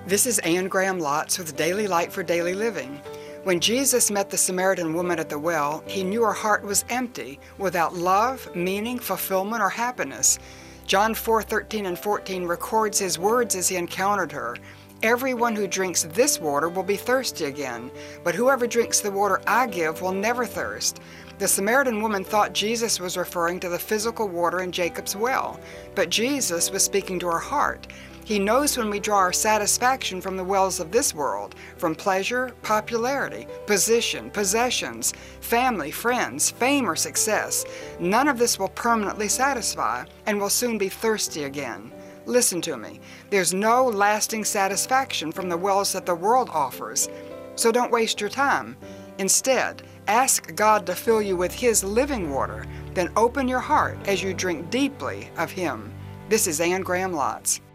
This is Anne Graham Lotz with Daily Light for Daily Living. When Jesus met the Samaritan woman at the well, he knew her heart was empty, without love, meaning, fulfillment, or happiness. John 4:13 and 14 records his words as he encountered her. Everyone who drinks this water will be thirsty again, but whoever drinks the water I give will never thirst. The Samaritan woman thought Jesus was referring to the physical water in Jacob's well, but Jesus was speaking to her heart. He knows when we draw our satisfaction from the wells of this world, from pleasure, popularity, position, possessions, family, friends, fame, or success. None of this will permanently satisfy and will soon be thirsty again. Listen to me. There's no lasting satisfaction from the wells that the world offers, so don't waste your time. Instead, ask God to fill you with His living water, then open your heart as you drink deeply of Him. This is Anne Graham Lotz.